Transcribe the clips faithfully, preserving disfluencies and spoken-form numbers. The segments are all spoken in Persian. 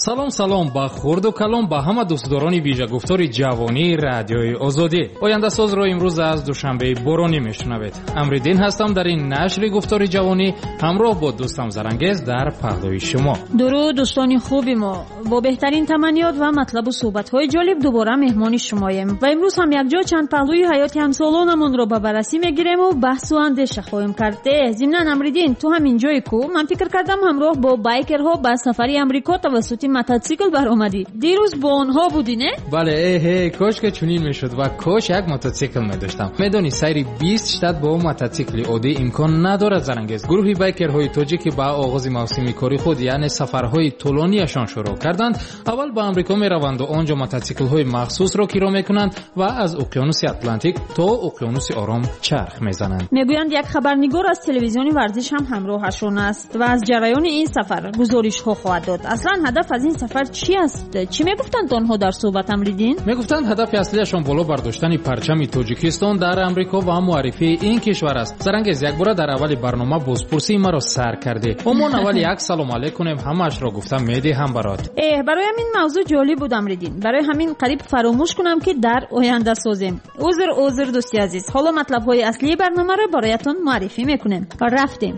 салом салом ба хурду калом ба ҳама дӯстдорони вижагуфтори ҷавонии радиои озодӣ. Ояндасозро имрӯз аз душанбеи боронӣ мешунавед. Амриддин ҳастам дар ин нашри гуфтори ҷавонӣ ҳамроҳ бо дӯстам Зарангез дар паҳлӯи шумо. дуруд дӯстони хуби мо, бо беҳтарин таманниёт ва матлабу суҳбатҳои ҷолиб дубора меҳмони шумоем ва имрӯз ҳам якҷо чанд паҳлӯи ҳаёти ҳамсолонамонро ба баррасӣ мегирем ва баҳсу андеша хоҳем кард. Э, зимнан Амриддин, ту ҳамин ҷои ку? Ман фикр кардам ҳамроҳ бо байкерҳо ба сафари Амрико тавассути мототсикл баромадӣ. Дирӯз бо онҳо будӣ, не? бале, эҳе, кош ки чунин мешуд ва кош як мототсикл медоштам. Медонӣ сайри бист штат бо мототсикли оддӣ имкон надорад. Зарангез, гурӯҳи байкерҳои тоҷикӣ ба оғози мавсими кори худ, яъне сафарҳои тӯлонияшон шурӯъ карданд. аввал ба Амрико мераванд ва онҷо мототсиклҳои махсусро киро мекунанд ва аз уқёнуси Атлантик то уқёнуси Ором чарх мезананд. мегӯянд як хабарнигор аз телевизиони варзиш ҳам ҳамроҳашон аст ва аз ҷараёни ин сафар гузоришҳо хоҳад дод. аслан ҳадаф аз ин сафар чӣ аст? Чӣ мегуфтанд онҳо дар суҳбат, Амриддин? мегуфтанд ҳадафи аслияшон боло бардоштани парчами Тоҷикистон дар Амрико ва муаррифии ин кишвар аст. Зарангез, якбора дар аввали барнома бозпурсии маро сар кардӣ. Умон аввал як салом алейк кунем, ҳамаашро гуфта медиҳам барот. Э, бароям ин мавзӯъ ҷолиб буд, Амриддин. Барои ҳамин қариб фаромӯш кунам ки дар оянда созем. узр узр дӯсти азиз, ҳоло матлабҳои аслии барномаро бароятон муаррифӣ мекунем. рафтем.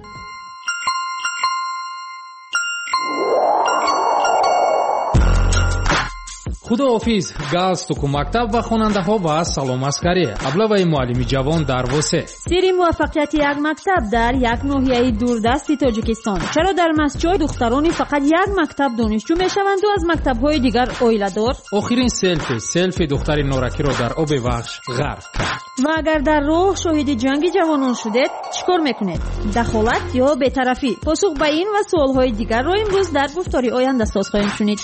худоҳофиз, галстуку мактаб ва хонандаҳо ва салом аскарӣ. Аблаваи муаллими ҷавон дар восе. сири муваффақияти як мактаб дар як ноҳияи дурдасти Тоҷикистон. чаро дар Масҷой духтарони фақат як мактаб донишҷӯ мешаванду аз мактабҳои дигар оиладор? охирин селфи селфи духтари норакиро дар оби вахш ғарқ кард. ва агар дар роҳ шоҳиди ҷанги ҷавонон шудед, чӣ кор мекунед? дахолат ё бетарафӣ? посух ба ин ва суолҳои дигарро имрӯз дар гуфтори ояндасоз хоҳем шунид.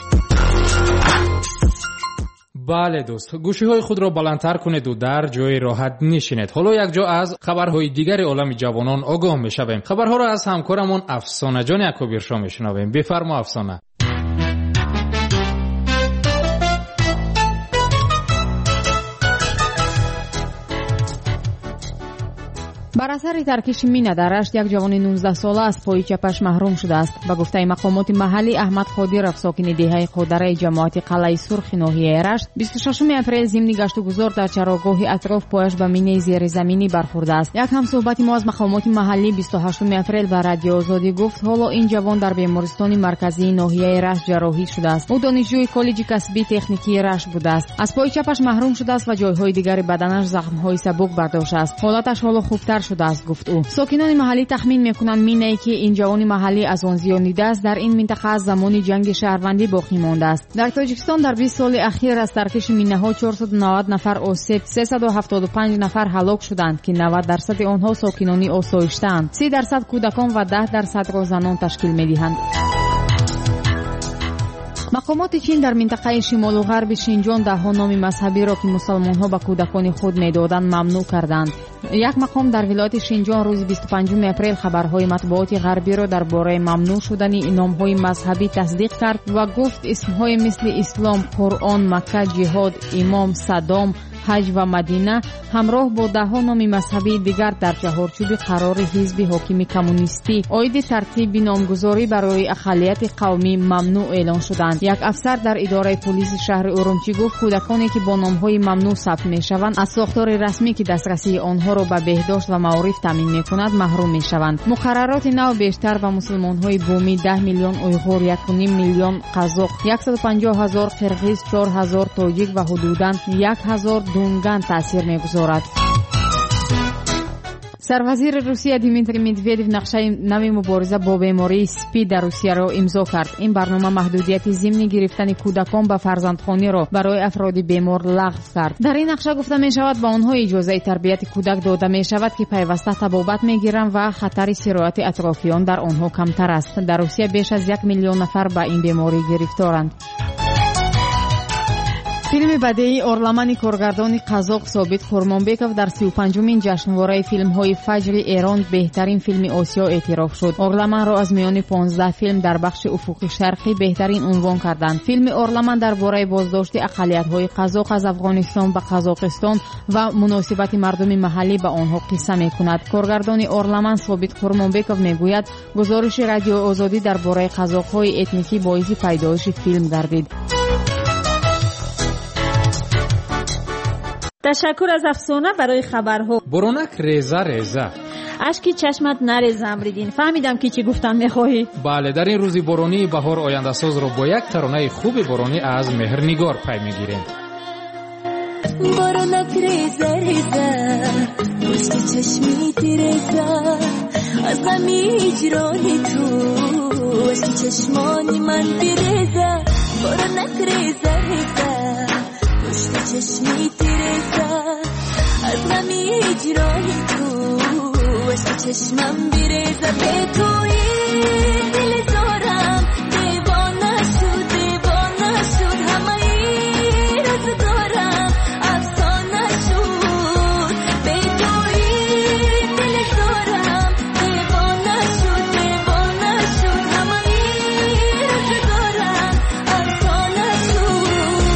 бале дӯст, гӯшиҳои худро баландтар кунеду дар ҷои роҳат нишинед. ҳоло якҷо аз хабарҳои дигари олами ҷавонон огоҳ мешавем. хабарҳоро аз ҳамкорамон Афсонаҷони Акобиршо мешунавем. бифармо Афсона. бар асари таркиши мина дар Рашт як ҷавони нуздаҳ сола аз пои чапаш маҳрум шудааст. Ба гуфтаи мақомоти маҳаллӣ, Аҳмад Қодиров, сокини деҳаи Қодараи ҷамоати Қалъаи Сурхи ноҳияи Рашт, бисту шашуми апрел зимни гашту гузор дар чарогоҳи атроф пояш ба минаи зеризаминӣ бархӯрдааст. Як ҳамсӯҳбати мо аз мақомоти маҳаллӣ бисту ҳаштуми апрел ба Радиои Озодӣ гуфт, ҳоло ин ҷавон дар бемористони марказии ноҳияи Рашт ҷарроҳӣ шудааст. ӯ донишҷӯи коллеҷи касбии техникии Рашт будааст. аз пои чапаш маҳрум шудааст ва ҷойҳои дигари баданаш захмҳои сабук бардоштааст. ҳолаташ ҳоло хубтар шудааст, гуфт ӯ. сокинони маҳаллӣ тахмин мекунанд минае ки ин ҷавони маҳаллӣ аз он зиёнидааст, дар ин минтақа аз замони ҷанги шаҳрвандӣ боқӣ мондааст. дар Тоҷикистон дар бист соли ахир аз таркиши минаҳо чорсаду навад нафар осеб, сесаду ҳафтоду панҷ нафар ҳалок шуданд ки навад дарсади онҳо сокинони осоиштаанд. си дарсад кӯдакон ва даҳ дарсадро занон ташкил медиҳанд. мақомоти чин дар минтақаи шимолу ғарби Шинҷон даҳҳо номи мазҳабиро ки мусалмонҳо ба кӯдакони худ медоданд мамнӯъ карданд. як мақом дар вилояти Шинҷон рӯзи бисту панҷуми апрел хабарҳои матбуоти ғарбиро дар бораи мамнӯъ шудани номҳои мазҳабӣ тасдиқ кард ва гуфт исмҳои мисли ислом, қуръон, Макка, ҷиҳод, имом, Садом, ҳаҷ ва Мадина ҳамроҳ бо даҳҳо номи мазҳабии дигар дар ҷаҳорчӯби қарори ҳизби ҳокими коммунистӣ оиди тартиби номгузорӣ барои ақаллияти қавмӣ мамнӯъ эълон шуданд. як афсар дар идораи полиси шаҳри Урумчӣ гуфт, кӯдаконе ки бо номҳои мамнӯъ сабт мешаванд аз сохтори расмӣ ки дастрасии онҳоро ба беҳдошт ва маориф таъмин мекунад маҳрум мешаванд. муқаррароти нав бештар ба мусулмонҳои бумӣ даҳ миллион уйғур, яку ним миллион қазоқ, яксаду панҷоҳ ҳазор қирғиз, чор ҳазор тоҷик ва ҳудудан як ҳазор дунган таъсир мегузорад. сарвазири Русия Дмитрий Медведев нақшаи нави мубориза бо бемории СПИД дар Русияро имзо кард. ин барнома маҳдудияти зимни гирифтани кӯдакон ба фарзандхониро барои афроди бемор лағв кард. дар ин нақша гуфта мешавад ба онҳо иҷозаи тарбияти кӯдак дода мешавад ки пайваста табобат мегиранд ва хатари сирояти атрофиён дар онҳо камтар аст. дар Русия беш аз як миллион нафар ба ин беморӣ гирифторанд. филми бадеии орламани коргардони қазоқ собит хурмонбеков дар си و پنجمین ҷашнвораи филмҳои фаҷри эрон беҳтарин филми осиё эътироф шуд. орламанро аз миёни понздаҳ филм дар бахши уфуқи шарқӣ беҳтарин унвон карданд. филми орламан дар бораи боздошти ақалиятҳои қазоқ аз афғонистон ба қазоқистон ва муносибати мардуми маҳаллӣ ба онҳо қисса мекунад. коргардони орламан собит хурмонбеков мегӯяд гузориши радиои озодӣ дар бораи қазоқҳои этникӣ боиси пайдоиши филм гардид. تشکر از افسانه برای خبرها. برونک ریزه ریزه اشکی چشمت نریزه امریدین. فهمیدم که چی گفتن میخواهی. بله، در این روزی بارانی بهار آینده ساز رو با یک ترانه خوب بارانی از مهرنگار پی میگیریم. برونک ریزه ریزه پشت چشمیت ریزه از غمی هجرانی تو اشکی چشمانی من بیریزه. برونک ریزه ریزه پشت چشمیت ریزه از غمی هجرانی تو اشکی چشمم بیریزه. به توی دل زارم دیوانه شد دیوانه شد همه ای روز دارم افسانه شد. به توی دل زارم دیوانه شد دیوانه شد همه ای روز دارم افسانه شد.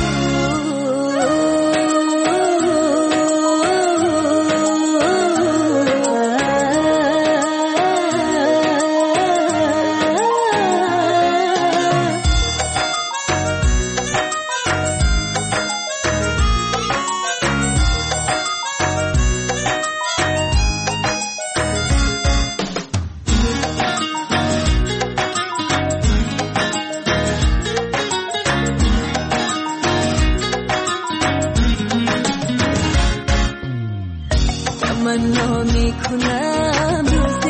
تمنا میکنم روز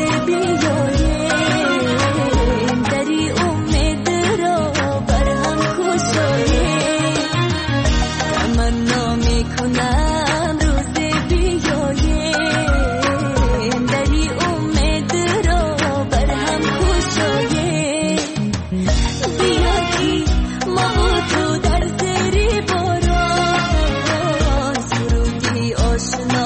بیایم دری امید را بر هم کشاییم. تمنا میکنم روز بیایم دری امید را بر هم کشاییم. بیایی ما و تو در زیر باران سرودی آشنا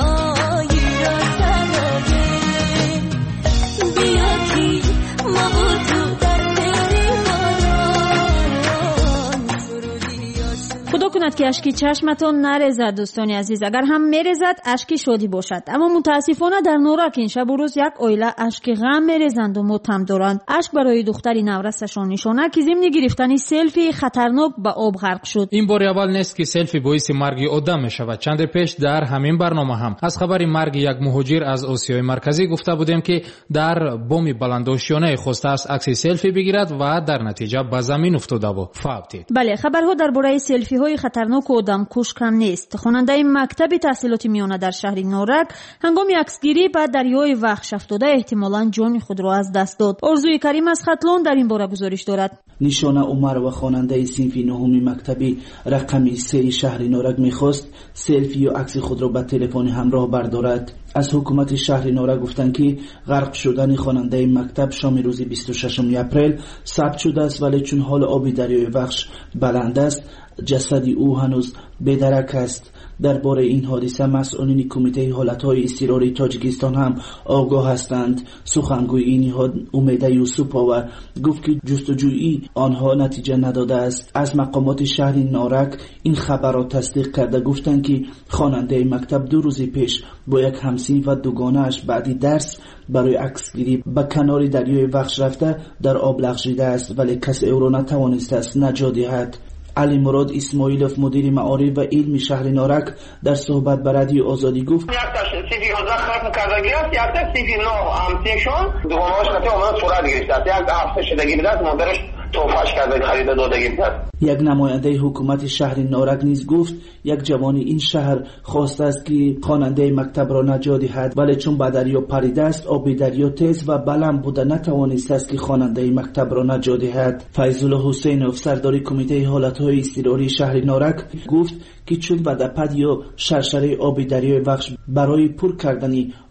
خدا کند که اشکی چشمتان نریزد. دوستانی عزیز، اگر هم میریزد اشکی شادی باشد، اما متاسفانه در نورک این شب و روز یک عائله اشکی غم میریزند و ماتم دارند. اشک برای دختری نورسشان نشانه که ضمن گرفتن سلفی خطرناک به آب غرق شد. این بار اول نیست که سلفی باعث مرگ آدم میشود. چند پیش در همین برنامه هم از خبر مرگ یک مهاجر از آسیای مرکزی گفته بودیم که در بام بلندآشیانه خواسته است عکس سلفی بگیرد و در نتیجه به زمین افتاده و فوت دید. بله، خبرها درباره سلفی های خطرناک و آدم کش کم نیست. خواننده مکتب تحصیلات میانه در شهر نورک هنگام عکسگیری به دریای وخش افتاده احتمالاً جان خود را از دست داد. آرزوی کریم از خطلان در این باره گزارش دارد. نیشانه عمر و خواننده صنف نهم مکتبی رقمی سه شهر نورک میخواست سلفی و عکس خود را به تلفن همراه بردارد. از حکومت شهر نورک گفتند که غرق شدن خواننده مکتب شام روز بیست و ششم اپریل ثبت شده است، ولی چون حال آب دریای وخش بلند است جسد او هنوز بدرک است. درباره این حادثه مسئولین کمیته حالتهای اضطراری تاجیکستان هم آگاه هستند. سخنگوی این نهاد امیده یوسف‌آور گفت که جستجویی آنها نتیجه نداده است. از مقامات شهر نورک این خبر را تصدیق کرده گفتند که خواننده مکتب دو روز پیش با یک همسین و دوگانه‌اش بعدی درس برای عکسگیری به کنار دریای وخش رفته در آب لغزیده است، ولی کسی او را نتوانسته است نجات دهد. علی مراد اسماعیلوف مدیر معارف و علم شهر نورک در صحبت با رادیو آزادی گفت یک تا سیفی یازده ختم کردگی است، یک تا سیفی نه همسیشون دوگانهاش خطی آمدن صورت گرفته است، یک هفته شدگی بده است مادرش توفاش کرده خرید دادگی بده است. یک نماینده حکومت شهر نورک نیز گفت یک جوانی این شهر خواسته است که خواننده مکتب را نجات دهد، ولی چون به دریا پریده است آب دریا تیز و بلند بوده نتوانسته است که خواننده مکتب را نجات دهد. فیض‌الله حسینوف سردار کمیته حالتهای اضطراری شهر نورک گفت که چون ودپد یا شرشره آب دریای وخش برای پر کردن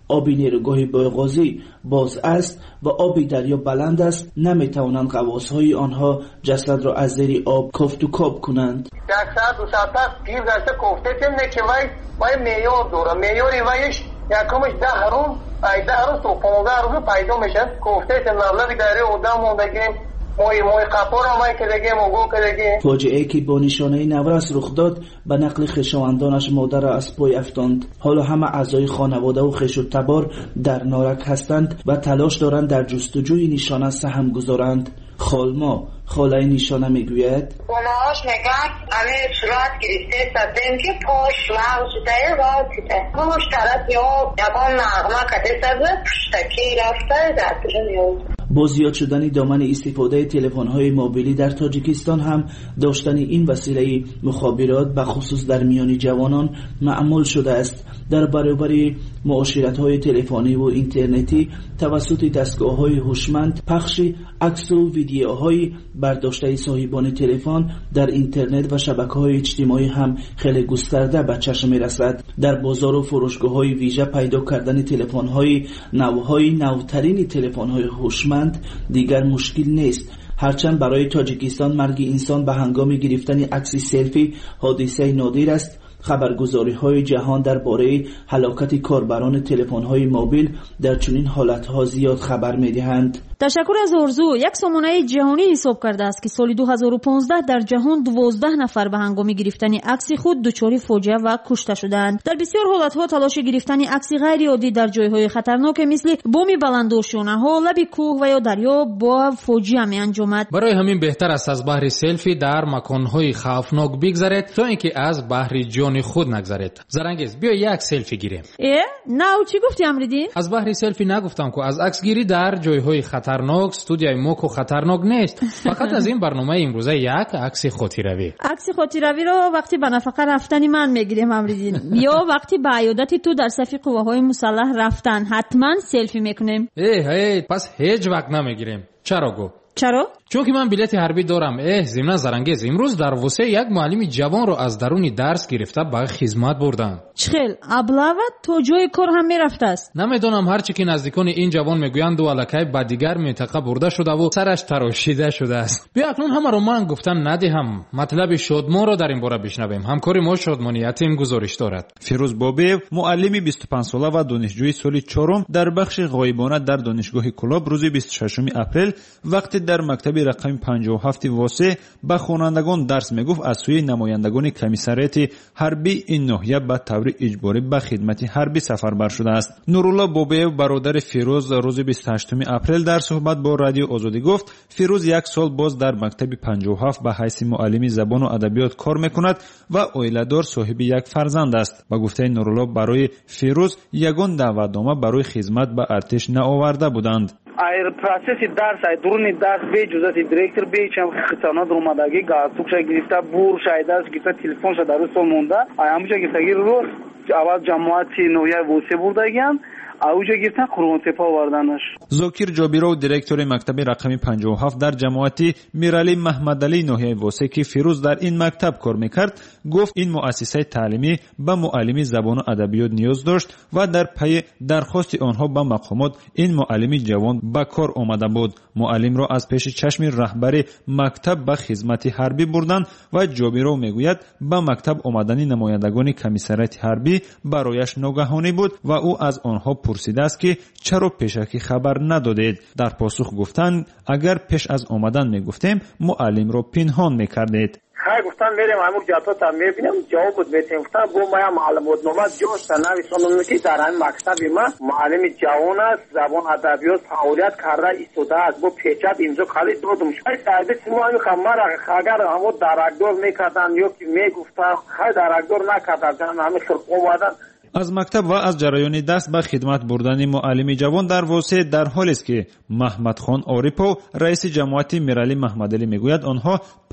آب نیروگاه بایغازی باز است و آب دریا بلند است، نمیتوانند غواصهای آنها جسد را از زیر آب کافت و کاب کنند. یک ساعت دو ساعت است گیر داشته کوفته تیم که وای وای میار دوره میاری وایش یکمش ده روز ده روز تو پانزده روز پیدا میشه کوفته تیم مبلغ داره آدم موندگیم موی موی قپور هم که دیگه موگو که دیگه. فاجعه که با نشانه نورس رخ داد به نقل خویشاوندانش مادر را از پای افتاند. حالا همه اعضای خانواده و خویش و تبار در نارک هستند و تلاش دارند در جستجوی نشانه سهم گذارند. خالما خاله نشانه میگوید اونهاش نگاه همه صورت گرفته سدیم که پاش لغز شده و تیده پاش طرف یا یکان نغمه کده سده پشتکی رفته در پیشن یاد. با زیاد شدن دامن استفاده تلفن‌های موبیلی در تاجیکستان هم داشتن این وسیله مخابرات به خصوص در میان جوانان معمول شده است. در برابر معاشرت‌های تلفنی و اینترنتی توسط دستگاه‌های هوشمند پخش عکس و ویدیوهای برداشته صاحبان تلفن در اینترنت و شبکه‌های اجتماعی هم خیلی گسترده به چشم می‌رسد. در بازار و فروشگاه‌های ویژه پیدا کردن تلفن‌های نوهای نوترین تلفن‌های هوشمند دیگر مشکل نیست. هرچند برای تاجیکستان مرگ انسان به هنگام گرفتن عکس سلفی حادثه نادر است، خبرگزاری‌های جهان درباره هلاکت کاربران تلفن‌های موبیل در چنین حالت‌ها زیاد خبر می‌دهند. تشکر از ارزو. یک سامانه جهانی حساب کرده است که سال دو هزار و پانزده در جهان دوازده نفر به هنگام گرفتن عکس خود دچار فاجعه و کشته شدند. در بسیار حالت‌ها تلاش گرفتن عکس غیر عادی در جای‌های خطرناک مثل بام بلندوشانه‌ها، لب کوه و یا دریا با فاجعه می‌انجامد. برای همین بهتر است از بحر سلفی در مکان‌های خوفناک بگذرید تا اینکه از بحر جان خود نگذرید. زرنگیز بیا یک سلفی گیریم. اه نه چی گفتی امریدین؟ از بحر سلفی نگفتم که از عکس گیری در جای‌های خطرناک. استودیوی موکو خطرناک نیست. فقط از این برنامه امروزه یک عکس خاطره‌ای. عکس خاطره‌ای رو وقتی به نفقه رفتنی من میگیریم امریدین یا وقتی به عیادت تو در صف قوه‌های مسلح رفتن حتما سلفی میکنیم. ای ای پس هیچ وقت نمیگیریم. چرا گو؟ چرا؟ چون که من بلیت حربی دارم. اه ضمن زرنگیز امروز در وسه یک معلم جوان رو از درون درس گرفته به خدمت بردن. چخیل ابلاوت تو جای کار هم میرفته است. نمیدونم هرچی که نزدیکان این جوان میگویند و الکی به دیگر منطقه برده شده و سرش تراشیده شده است. بیا اکنون همه رو من گفتم ندهم. مطلب شادمان رو در این باره بشنویم. همکاری ما شادمانیت این گزارش دارد. فیروز بابیев معلم بیست و پنج ساله و دانشجوی سال چهارم در بخش غایبانه در دانشگاه کلاب روز بیست و ششم اپریل وقتی در مکتب رقم پنجاه و هفت واسه به خوانندگان درس میگفت از سوی نمایندگان کمیسریات حربی این ناحیه به طور اجباری به خدمت حربی سفربر شده است. نورالله بابیев برادر فیروز روز بیست و هشتم اپریل در صحبت با رادیو آزادی گفت فیروز یک سال باز در مکتب پنجاه و هفت به حیث معلم زبان و ادبیات کار میکند و عائله‌دار صاحب یک فرزند است. با گفته نورالله برای فیروز یگان دعوتنامه برای خدمت به ارتش نآورده بودند. ایر پروسس درس ای درون درس به جزات دیرکتور به چم خطانات اومدگی گاتوک شای گرفته بور شاید است گرفته تلفن شده در سو مونده ای همونجا گرفتگی رو اول جماعتی نویا ووسه بردگیان اوجا گرفتن قرون تپا آوردنش. زاکیر جابیرو دیرکتور مکتب رقم پنجاه و هفت در جماعتی میرالی محمدعلی ناحیه واسه که فیروز در این مکتب کار میکرد گفت این مؤسسه تعلیمی به معلم زبان و ادبیات نیاز داشت و در پی درخواست آنها به مقامات این معلم جوان به کار آمده بود. معلم را از پیش چشم رهبر مکتب به خدمت حربی بردن و جابیرو میگوید به مکتب آمدن نمایندگان کمیسریات حربی برایش ناگهانی بود و او از آنها پرسیده است که چرا پیشکی خبر ندادید. در پاسخ گفتند اگر پیش از آمدن میگفتیم معلم را پنهان میکردید. خیلی گفتن میریم همون جاتو تا میبینیم جواب بود میتیم گفتن با ما معلومات نامه جوش تا نویسانم که در این مکتب ما معلم جوان است زبان ادبیات فعالیت کرده ایستاده است با پیچت امضا خالی دادم شاید سربیت ما همین خمر اگر همون درکدار میکردن یا که میگفتن خیلی درکدار نکردن همین خلق اومدن. از مکتب و از جریان دست به خدمت بردن معلم جوان در واسه در حالی است که محمد خان عارفو رئیس جماعت میرالی محمدعلی میگوید آنها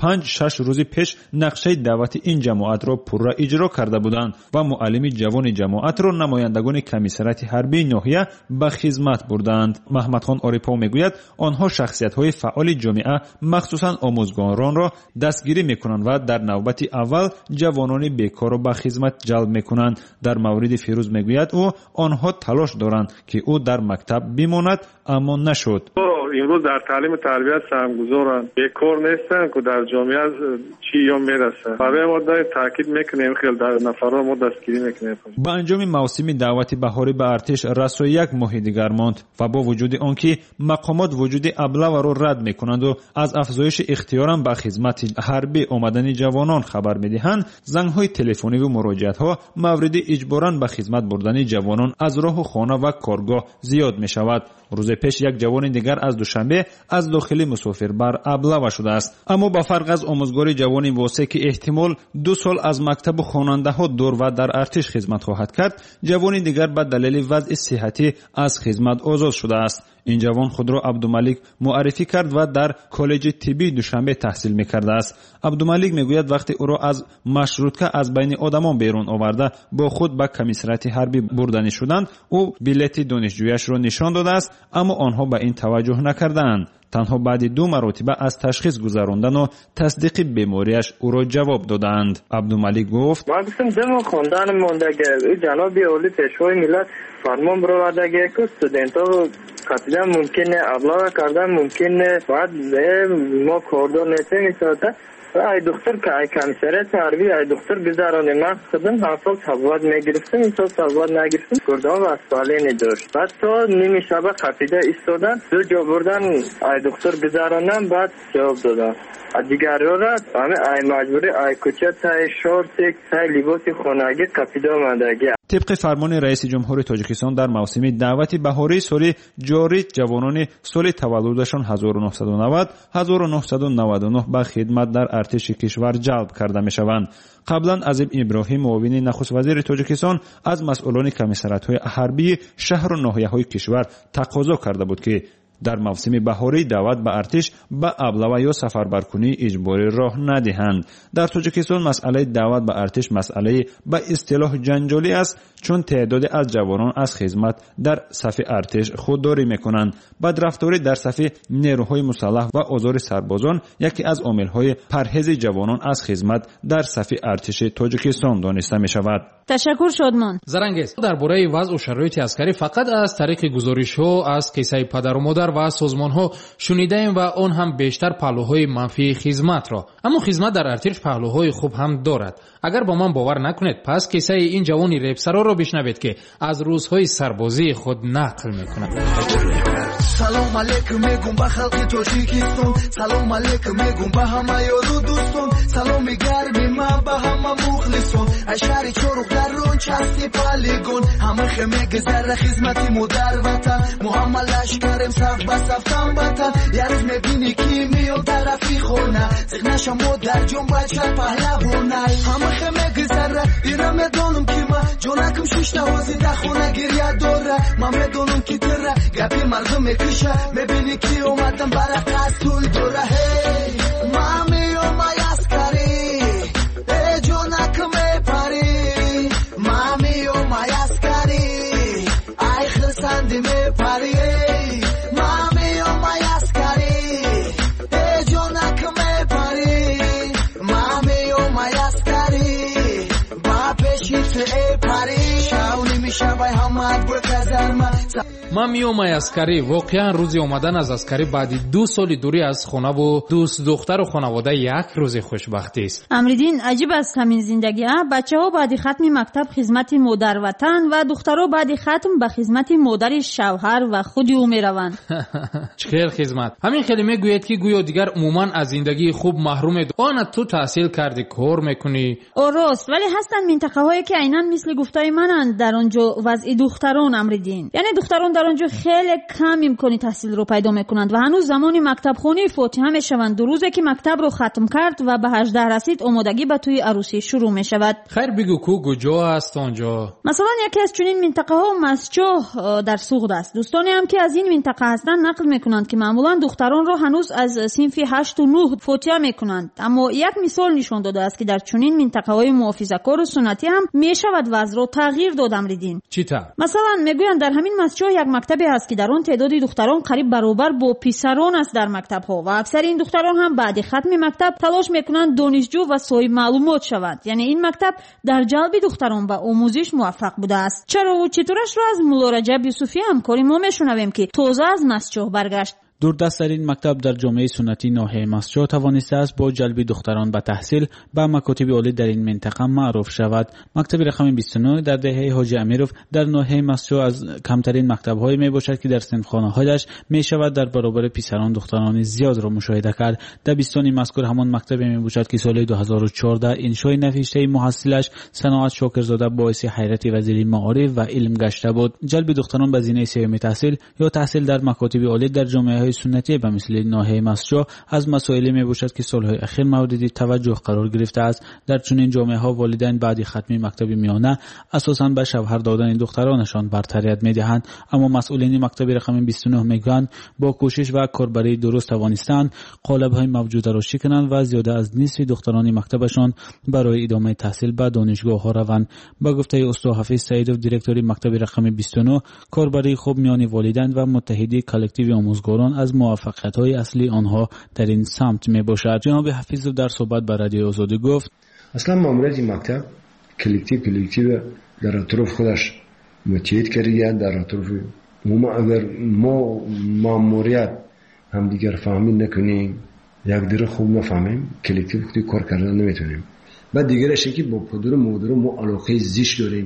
پنج شش روز پیش نقشه دعوت این جماعت را پورا اجرا کرده بودند و معلم جوان جماعت را نمایندگان کمیسریات حربی ناحیه به خدمت بردند. محمد خان آریپور میگوید آنها شخصیت‌های فعال جامعه مخصوصاً آموزگاران را دستگیری میکنند و در نوبت اول جوانان بیکار را به خدمت جلب میکنند. در مورد فیروز میگوید او آنها تلاش دارند که او در مکتب بماند اما نشد. امروز در تعلیم تربیت سرمایه‌گذارند، بیکار نیستند که در جامعه چی یا میرسند. برای ما داریم تاکید میکنیم خیلی در نفرها ما دستگیری میکنیم. با انجام موسم دعوت بهاری به ارتش رسو یک ماه دیگر ماند و با وجود آنکه مقامات وجود ابله را رد میکنند و از افزایش اختیارا به خدمت حربی آمدن جوانان خبر میدهند، زنگ‌های تلفنی و مراجعت‌ها مورد اجباراً به خدمت بردن جوانان از راه خانه و کارگاه زیاد میشود. روز پیش یک جوان دیگر از دوشنبه از داخل مسافربر ابله شده است. اما با فرق از آموزگار جوان واسه که احتمال دو سال از مکتب خواننده ها دور و در ارتش خدمت خواهد کرد، جوان دیگر به دلیل وضع صحتی از خدمت آزاد شده است. این جوان خود را عبدالملک معرفی کرد و در کالج طبی دوشنبه تحصیل می‌کرده است. عبدالملک میگوید وقتی او را از مشروطه از بین آدمان بیرون آورده با خود به کمیسریات حربی بردن شدند، او بلیط دانشجویش را نشان داده است اما آنها به این توجه نکردند. تنها بعد دو مرتبه از تشخیص گذراندن و تصدیق بیماریش او را جواب دادند. عبدالملک گفت ما گفتم دم خواندن موندگی جناب عالی پیشوای ملت فرمان برآوردگی که استودنتا قطعا ممکنه ابلاغ کردن ممکنه بعد ما کاردار نیستیم میساته و ای دختر که ای کمیسریات حربی ای دختر گذرانه من خودم هر سال سواد میگرفتم این سال سواد نگرفتم کردان و اسفالینی داشت. بعد تا نیمی شبه قفیده ایستادن دو جا بردن ای دختر گذرانم بعد جواب دادن دیگر را همه ای مجبوری ای کچه تای شورت تای لباس خانگی قفیده آمدگی. طبق فرمان رئیس جمهور تاجیکستان در موسم دعوت بهاری سال جاری جوانان سال تولدشان هزار و نهصد و نود هزار و نهصد و نود و نه به خدمت در ارتش کشور جلب کرده می شوند. قبلا عظیم ابراهیم معاون نخست وزیر تاجیکستان از مسئولان کمیسریات‌های حربی شهر و ناحیه‌های کشور تقاضا کرده بود که در موسم بهاری دعوت به ارتش به ابله یا سفربرکنی اجباری راه ندهند. در تاجیکستان مسئله دعوت به ارتش مسئله به اصطلاح جنجالی است چون تعداد از جوانان از خدمت در صف ارتش خودداری میکنند. بدرفتاری در صف نیروهای مسلح و آزار سربازان یکی از عامل‌های پرهیز جوانان از خدمت در صف ارتش تاجیکستان دانسته می شود. تشکر شادمان. زرنگیز درباره وضع و شرایط عسکری فقط از طریق گزارش‌ها از کیسه پدر و مادر و سازمان‌ها شنیدیم و آن هم بیشتر پهلوهای منفی خدمت را. اما خدمت در ارتش پهلوهای خوب هم دارد. اگر با من باور نکنید پس کیسه این جوانی ریپسرا را بشنوید که از روزهای سربازی خود نقل می‌کند. سلام علیکم میگم به خلق تاجیکستان، سلام علیکم میگم به همه یارو دوستان، سلام گرمی من به همه مخلصان، اشعار چروق در رون چستی پالیگون، همه خمه گذر خدمت مادر وطن، محمد لشکرم صف به صفتم وطن، یه روز میبینی کی میاد طرفی خونه، زغنش مادر جون بچه پهلوونه، همه خمه گذر ایرم میدونم کی من، جونکم شش نوازی در خونه گریه داره، من میدونم کی تره، گپی مردم میکشه، میبینی کی اومدم برای قصول دوره، هی مامی و مای اسکری، ای جونکم میپری، مامی و مای اسکری، ای خرسندی میپری، مامی و مای اسکری، ای جونکم میپری، مامی و مای اسکری، با پیشیت ای پری، شاونی میشوی همه بر کزرما. مامی و مای اسکری واقعا روزی آمدن از اسکری بعد دو سال دوری از خانه و دوست دختر و خانواده یک روز خوشبختی است. امریدین عجیب است همین زندگی ها. بچه ها بعد ختم مکتب خدمت مادر وطن و دخترها بعد ختم به خدمت مادر شوهر و خود او می روند. چخیر خدمت. همین کلمه گوید که گویا دیگر عموما از زندگی خوب محروم. آن تو تحصیل کردی کار میکنی. درست، ولی هستن منطقه هایی که عیناً مثل گفتای منند در آنجا وضع دختران امریدین. یعنی دختران در آنجا خیلی کم امکان تحصیل رو پیدا میکنند و هنوز زمان مکتب خونی فاتحه میشوند. دو روزه که مکتب رو ختم کرد و به هجده رسید آمادگی به توی عروسی شروع میشود. خیر بگو کو کجا است آنجا؟ مثلا یکی از چنین منطقه ها مسجح در سوغد است. دوستانی هم که از این منطقه هستند نقل میکنند که معمولا دختران رو هنوز از صنف هشت و نه فاتحه میکنند، اما یک مثال نشون داده است که در چنین منطقه های محافظه‌کار و سنتی هم میشود وضع رو تغییر داد. امریدین چیتا؟ مثلا میگویند در همین مسجد یک مکتبی هست که در آن تعداد دختران قریب برابر با پسران است در مکتب ها و اکثر این دختران هم بعد ختم مکتب تلاش میکنند دانشجو و صاحب معلومات شوند. یعنی این مکتب در جلب دختران به آموزش موفق بوده است. چرا و چطورش رو از مولا رجب یوسفی همکاری ما میشنویم که تازه از مسجد برگشت. دوردست‌ترین مکتب در جامعه سنتی ناحیه مسجد توانسته است با جلب دختران به تحصیل به مکاتب عالی در این منطقه معروف شود. مکتب رقم بیست و نه در دهه حاجی امیرov در ناحیه مسجد از کمترین مکتب‌های میباشد که در صنفخانه‌هایش میشود در برابر پسران دختران زیاد را مشاهده کرد. در بیستون مذکور همان مکتبی میباشد که سال دو هزار و چهارده انشای نوشته محصلش صناعت شاکرزاده باعث حیرت وزیر معارف و علم گشته بود. جلب دختران به زینه سیامی تحصیل یا تحصیل در مکاتب عالی در جامعه سنتی به مثل ناحیه مسجد از مسائلی می باشد که سالهای اخیر مورد توجه قرار گرفته است. در چنین جامعه ها والدین بعد ختم مکتب میانه اساساً به شوهر دادن دخترانشان برتریت می دهند، اما مسئولین مکتب رقم بیست و نه میگویند با کوشش و کاربری درست توانستند قالب های موجوده را شکنند و زیاده از نصف دختران مکتبشان برای ادامه تحصیل به دانشگاه ها روند. با گفته استاد حفیظ سعیدov دیرکتوری مکتب رقم بیست و نه، کاربری خوب میان والدین و متحدی کلکتیو آموزگاران از موفقیت‌های اصلی آنها در این سمت میباشد. جناب حفیظov در صحبت با رادیو آزادی گفت اصلا ماموریت این مکتب کلکتیو کلکتیو در اطراف خودش متحد کرده. در اطراف ما اگر ما ماموریت هم دیگر فهمی نکنیم، یک دیگر خوب نفهمیم، کلکتیو کلکتیو کار کردن نمیتونیم. بعد دیگرش که با پدر و مادر ما علاقه زیش داریم.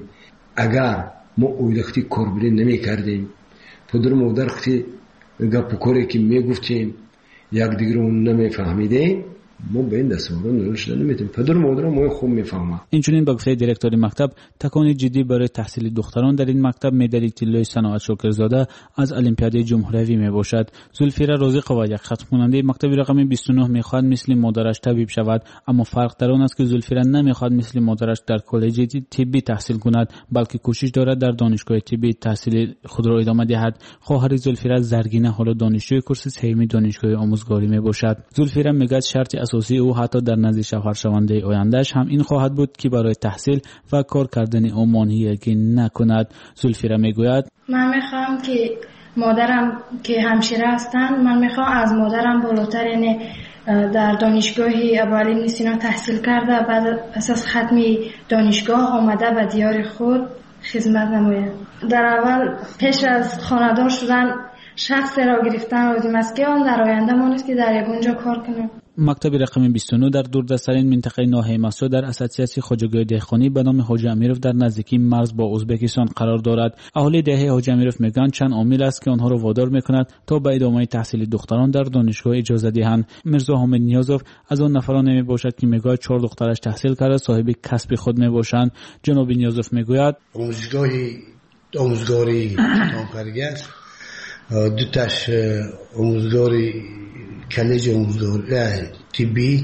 اگر ما اویدختی کاربری نمی کردیم، پدر و مادر ختی گپ کاری که میگفتیم یک دیگر رو نمیفهمیدیم، ما به این دستوران نوشته نمیتیم. پدر مادر ما خوب میفهمند. اینچنین با گفته دیرکتور مکتب تکانی جدی برای تحصیل دختران در این مکتب مدال طلای صناعت شاکرزاده از المپیاد جمهوری میباشد. زلفیره رازق و یک خط خواننده مکتب رقم بیست و نه میخواد مثل مادرش طبیب شود، اما فرق در آن است که زلفیره نمیخواد مثل مادرش در کالج طبی تحصیل کند، بلکه کوشش دارد در دانشگاه طبی تحصیل خود را ادامه دهد. خواهر زلفیره زرگینه حالا دانشجوی کورس سه‌می دانشگاه آموزگاری میباشد. زلفیره میگه شرط اساسی او حتی در نزد شوهر شونده آیندهش هم این خواهد بود که برای تحصیل و کار کردن او مانعی نکند. زلفیره میگوید من میخوام که مادرم که همشیره هستن، من میخوام از مادرم بالاتر، یعنی در دانشگاه ابوعلی سینا تحصیل کرده، بعد پس از ختم دانشگاه آمده به دیار خود خدمت نماید. در اول پیش از خانه‌دار شدن شخص را گرفتن لازم است که آن در آینده ما نیست که در اونجا کار کنیم. مکتب رقم بیست و نه در دوردست‌ترین منطقه ناحیه مسجد در اساتسیاسیون خواجگاه دهقانی به نام حاجی امیرov در نزدیکی مرز با ازبکستان قرار دارد. اهالی دهه حاجی امیرov میگن چند عامل است که آنها را وادار میکند تا به ادامه تحصیل دختران در دانشگاه اجازه دهند. میرزا حامد نیازov از آن نفران میباشد که میگوید چهار دخترش تحصیل کرده، صاحب کسب خود میباشند. جناب نیازov میگوید آموزگاه آموزگاری تانکرگی است، دو تاش آموزگاری کالج آموزگاری طبی،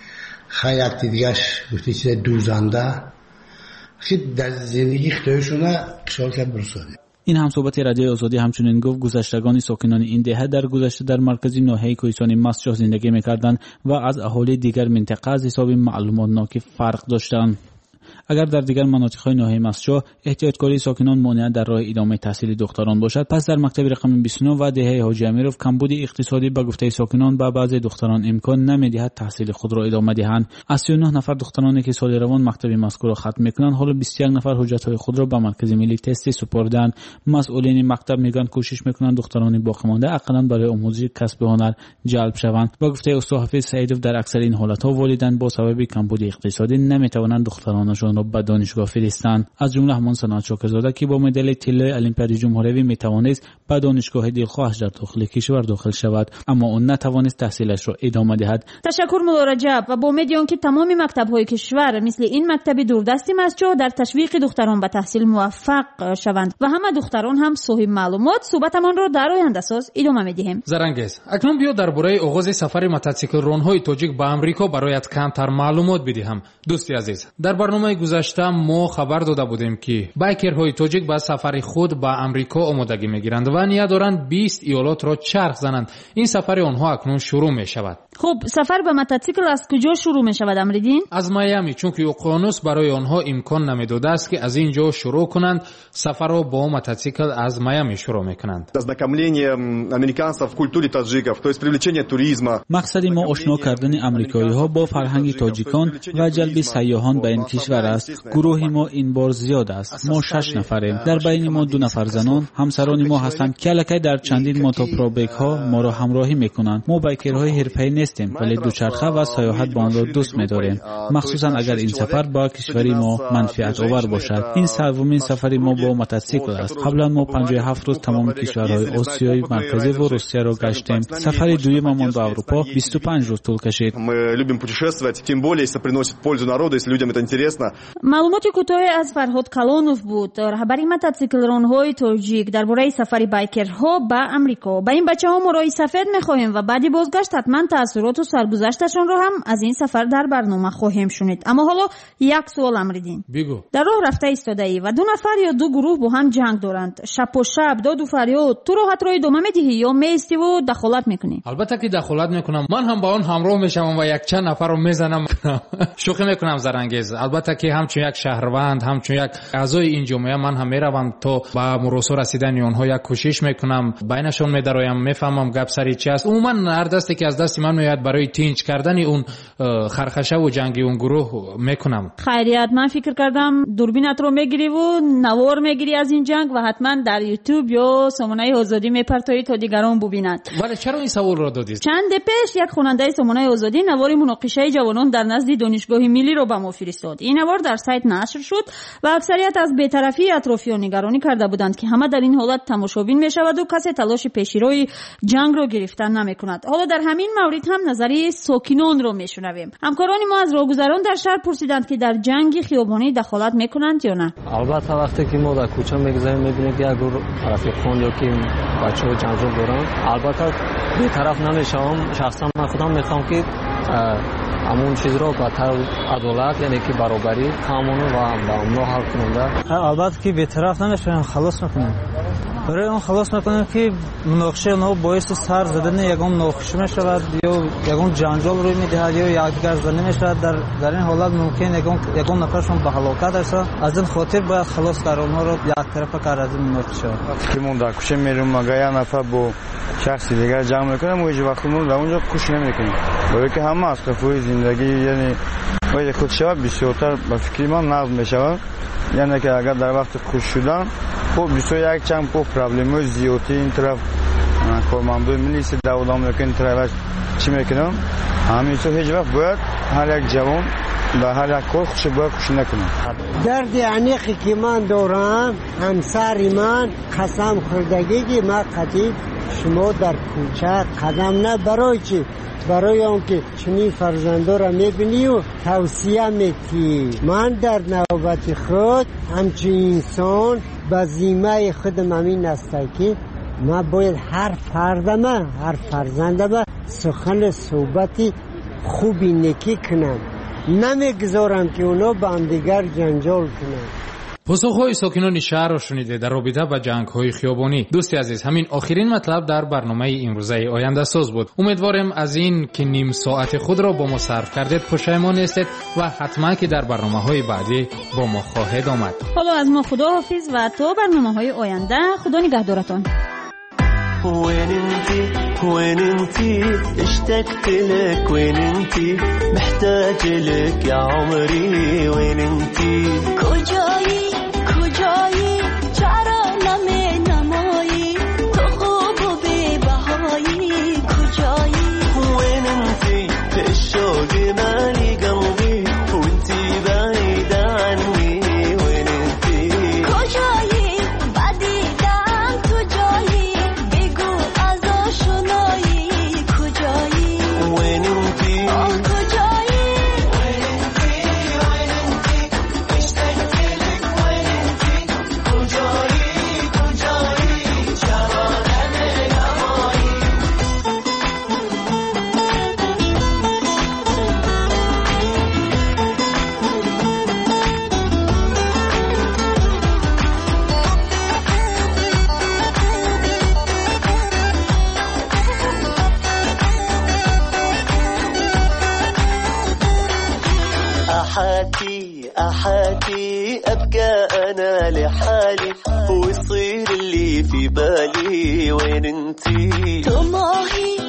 خیلی دیگهش گفته چیز دوزنده، خیلی در زندگی خودشونه کشال کرد برسونه. این هم صحبت رادیو آزادی همچنین گفت گذشتگان ساکنان این دهه در گذشته در مرکزی ناحیه کوهستانی مسجد زندگی میکردند و از اهالی دیگر منطقه از حساب معلومات ناکی فرق داشتند. اگر در دیگر مناطق‌های ناحیه مسجد احتیاطکاری ساکنان مانع در راه ادامه تحصیل دختران باشد، پس در مکتب رقم بیست و نه و دهه حاجی امیرov کمبود اقتصادی به گفته ساکنان به بعضی دختران امکان نمی‌دهد تحصیل خود را ادامه دهند. از سی و نه نفر دخترانی که سال روان مکتب مذکور را ختم می‌کنند، حالا بیست و یک نفر حجت‌های خود را به مرکز ملی تست سپردند. مسئولین مکتب میگن کوشش می‌کنند دختران باقی‌مانده حداقل برای آموزش کسب هنر جلب شوند. با گفته استاد حفیظ سعیدov در اکثر این حالت‌ها والدین با سبب کمبود اقتصادی نمی‌توانند دخترانشان را به دانشگاه فرستند. از جمله همان سانات شاکرزاده که با مدال طلای المپیاد جمهوری میتوانست به دانشگاه دلخواهش در داخل کشور داخل شود، اما اون نتوانست تحصیلش را ادامه دهد. تشکر مولا رجب. و با امید آنکه تمام مکتب‌های کشور مثل این مکتب دوردستی مسجد در تشویق دختران به تحصیل موفق شوند و همه دختران هم صاحب معلومات، صحبتمان را در آینده ساز ادامه می‌دهیم. زرنگز، اکنون بیا درباره آغاز سفر موتورسیکل ران‌های تاجیک به آمریکا برایت کمتر معلومات بدهم. دوستی عزیز، در برنامه گذشته ما خبر داده بودیم که بایکرهای تاجیک با سفر خود به آمریکا آمادگی می‌گیرند و نیت دارند بیست ایالات را چرخ زنند. این سفر آنها اکنون شروع می‌شود. خب سفر به موتورسیکل از کجا شروع می‌شود امریدین؟ از میامی، چون که اقیانوس برای آنها امکان نمی‌داده است که از اینجا شروع کنند. سفر را با موتورسیکل از میامی شروع می‌کنند. ознакомление американцев в культуре таджиков, то есть привлечение туризма. مقصد ما آشنا کردن امریکایی‌ها با فرهنگ تاجیکان و جلب سیاحان به این کشور است. گروه ما این بار زیاد است. ما شش نفریم. در بین ما دو نفر زنان همسران ما هستند که الکی در چندین موتورپروبیک‌ها ما را همراهی می‌کنند. ما بایکرهای حرفه‌ای نیستیم، ولی دوچرخه و سیاحت با آن را دوست می‌داریم، مخصوصا اگر این سفر با کشوری ما منفعت آور باشد. این سومین سفر ما با موتورسیکل است. قبلا ما پنجاه و هفت روز تمام کشورهای آسیای مرکزی و روسیه را گشتیم. سفر دویممان به اروپا بیست و پنج روز طول کشید. Мы любим путешествовать, тем более если приносит пользу народу, если людям это интересно. معلومات کوتاه از فرهاد کلانوف بود، رهبر موتورسیکل ران‌های تاجیک درباره سفر بایکرها به آمریکا. به این بچه‌ها مرای سفید می‌خواهیم و بعدی بازگشت حتما تأثیرات و سرگذشتشان را هم از این سفر در برنامه خواهیم شنید. اما حالا یک سوال امریدین. بگو. در راه رفته ایستاده‌ای و دو نفر یا دو گروه با هم جنگ دارند. شب و شب داد و فریاد، تو راحت را ادامه می‌دهی یا می‌ایستی و دخالت می‌کنی؟ البته که دخالت می‌کنم. من هم با آن همراه میشم و یک چند نفر رو میزنم. شوخی می‌کنم زرنگز. البته که همچون یک شهروند، همچون یک اعضای این جامعه من هم میروم تا با مراسم رسیدن اونها یک کوشش میکنم، بینشون میدرایم، میفهمم گپ سری چی است. عموما هر دستی که از دست من میاد برای تینج کردن اون خرخشه و جنگی اون گروه میکنم. خیریت، من فکر کردم دوربینت رو میگیری و نوار میگیری از این جنگ و حتما در یوتیوب یا سامانه آزادی میپرتایی تا دیگران ببینند. ولی چرا این سوال رو دادید؟ چند پیش یک خواننده سامانه آزادی نوار مناقشه جوانان در نزد دانشگاه ملی رو به ما فرستاد. این نوار در سایت نشر شد و اکثریت از بی‌طرفی اطرافیان نگرانی کرده بودند که همه در این حالت تماشابین میشود و کسی تلاش پیشروی جنگ رو گرفتن نمیکند. حالا در همین مورد هم نظری ساکنان رو میشنویم. همکاران ما از راهگذران در شهر پرسیدند که در جنگ خیابانی دخالت میکنند یا نه. البته وقتی که ما در کوچه میگذاریم میبینیم که اگر رفیقان یا که بچه‌ها جنگ دارن، البته بی‌طرف نمیشم. شخصا من خودم میخوام که همون چیز رو با عدالت، یعنی که برابری قانون و با امن حل کننده. البته که بی‌طرف نمیشیم، خلاص میکنیم. برای اون خلاص میکنیم که مناقشه اونها باعث سر زدن یگان مناقشه میشود یا یگان جنجال روی میدهد یا یکدیگر زنی میشود. در در این حالت ممکن یگان یگان نفرشون به هلاکت رسد. از این خاطر باید خلاص کرد اونها رو یک طرفه کرد از این مناقشه. وقتی ما در کوچه میریم مگه یک نفر با شخصی دیگر جمع میکنه، ما هیچ وقت ما در اونجا کوشش نمیکنیم. برای که همه از قفوی زندگی یعنی وقتی خود شود بسیارتر به فکر من نقد میشود. یعنی که اگر در وقت خوش شدن خب بسیار یک چند پو پرابلم‌های زیادی این طرف کارمندای ملیسی داودام میکنن طرف چی میکنن، همیشه هیچ وقت باید هر یک جوان در هر یک کار خوش باید خوش نکنه. درد عمیقی که من دارم، همسر من قسم خوردگی که من قطعی شما در کوچه قدم نه برای چی؟ برای آنکه چنین فرزندا را میبینی و توصیه میتی. من در نوبت خود همچین انسان به ذمه خودم همین است که من باید هر فردم هر فرزندم سخن صحبتی خوبی نکی کنم، نمیگذارم که اونا با هم دیگر جنجال کنن. پاسخ‌های ساکنان شهر را شنیده در رابطه با جنگ‌های خیابانی. دوستی عزیز، همین آخرین مطلب در برنامه امروزه آینده ساز بود. امیدوارم از این که نیم ساعت خود را با ما صرف کردید پشیمان نیستید و حتما که در برنامه‌های بعدی با ما خواهید آمد. حالا از ما خداحافظ و تا برنامه‌های آینده، خدا نگهدارتان. وين انتي وين انتي اشتقت لك وين انتي محتاج لك يا عمري وين انتي کجایی کجایی چرا نمی نمایی تو خوب و بی بهایی کجایی وين انتي في الشوق مالي قلبي وانتي بعيدة عني أحاتي أبقى أنا لحالي ويصير اللي في بالي وين انتي؟ طموحي